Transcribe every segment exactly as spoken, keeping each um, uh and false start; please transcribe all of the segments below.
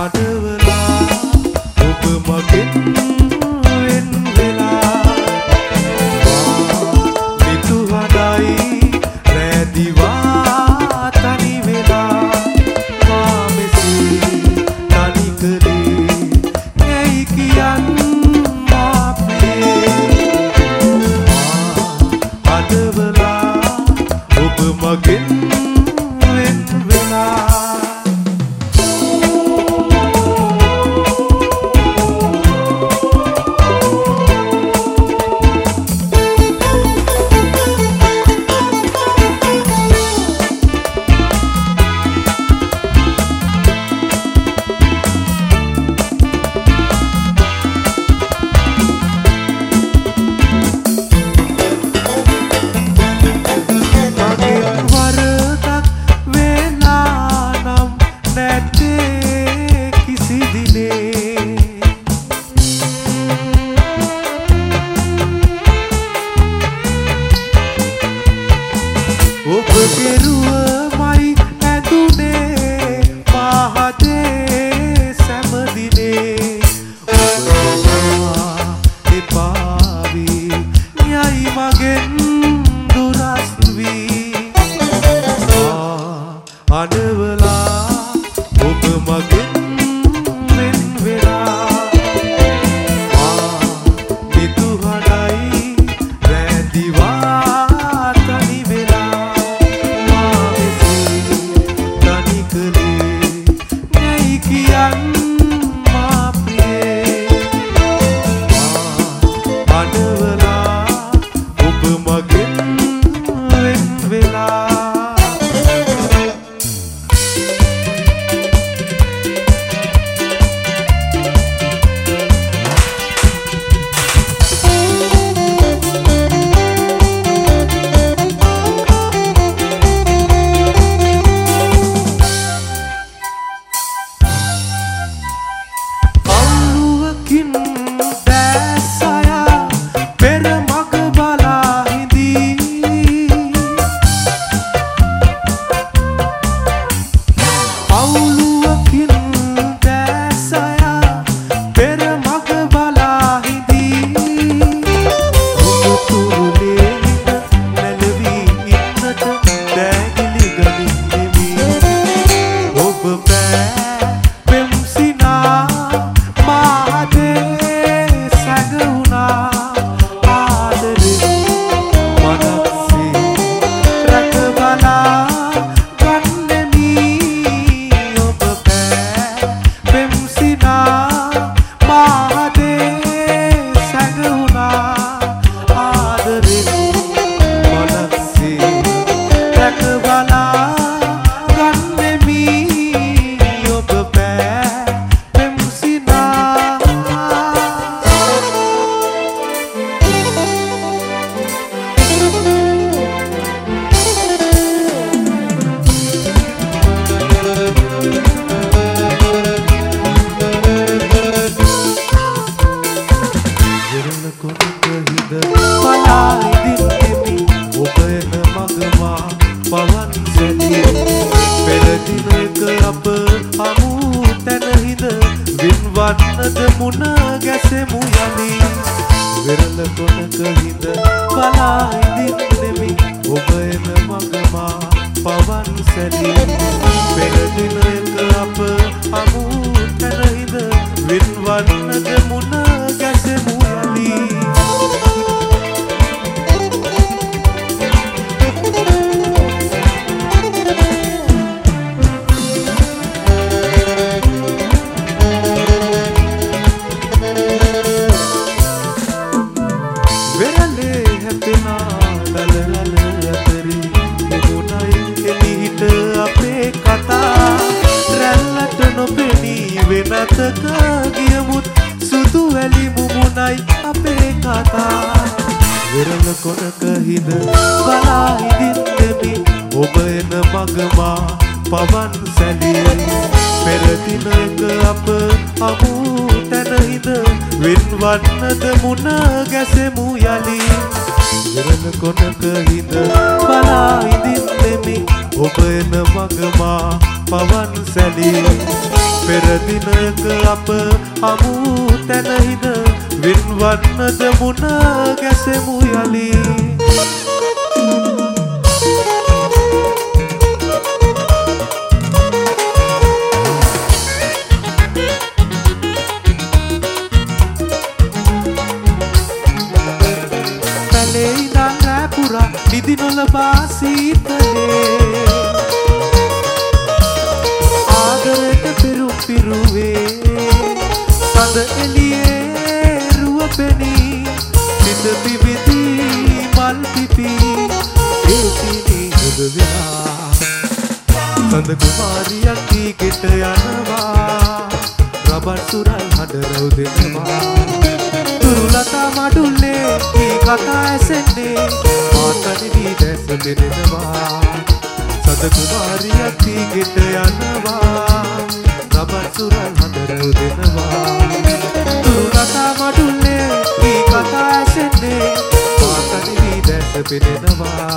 අඩවලා ඔබ මගෙන් වෙන් වෙලා මිතු හදයි රැදිවා තනි වෙලා මා මෙසේ තනි කලේ ඇයි කියන් මා ප්‍රියේ අඩවලා ඔබ මගෙන් වෙන් වෙලා පෙර දිනක අප හමු තැනහිද වින්වන්නද මුණ ගැසෙමු යලි පැලේ ඉඳන් රෑ පුරා නිදි නොලබා සීතලේ ආදරයට පිරුම් පිරුවේ සඳ එළියේ රුව පෙනී සිත පිවිදි මල් පිපි ඒසිනි හොද වෙලා සඳ කුමාරියක් කීකට යනවා රබර් සුරල් හඬ රැව් දෙනවා තුරුලතා මඩුල්ලේ කී කතා ඇසෙන්නේ මාතනිවි දැස පෙනෙනවා සඳ කුමාරියක් කීකට යනවා රබර් සුරල් හඬ රැව් දෙනවා තුරුලතා මඩුල්ලේ කී කතා ඇසෙන්නේ මාතනිවි දැස පෙනෙනවා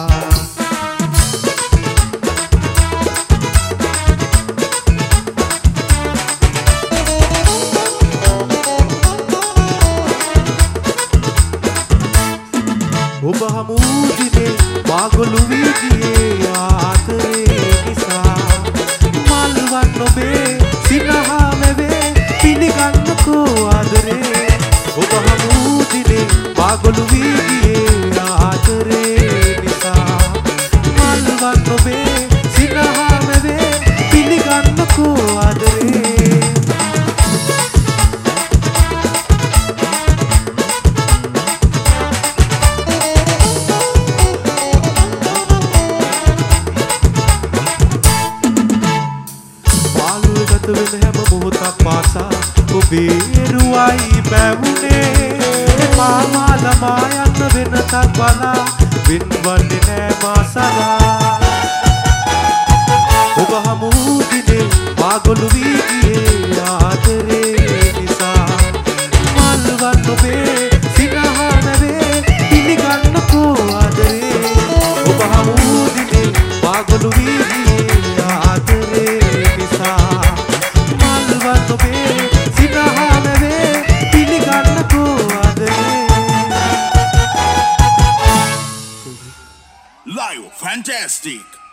ඔබ හමු දිනේ මාගොළු වී ගියේ ආදරේ නිසා මල් වන් ඔබේ සිනහා මෙවේ පිළිගන්නකෝ ආදරේ ඔබ හමු දිනේ මාගොළු වී ගියේ ආදරේ නිසා මල් වන් ඔබේ සිනහා මෙවේ පිළිගන්නකෝ ආදරේ වෙන හැම මොහොතක් පාසා ඔබේ රුවයි බැවුනේ මාමා ළමා යන්න වෙනතක් බලා වෙන්වන්නේ නෑ මාසලා ඔබ හමු දිනේ මාගොළු වී ගියේ ආදරේ නිසා මල් වන් ඔබේ සිනහා නැවේ පිළිගන්නකෝ ආදරේ ඔබ හමු දිනේ මාගොළු වී ගියේ ආදරේ නිසා Live, fantastic.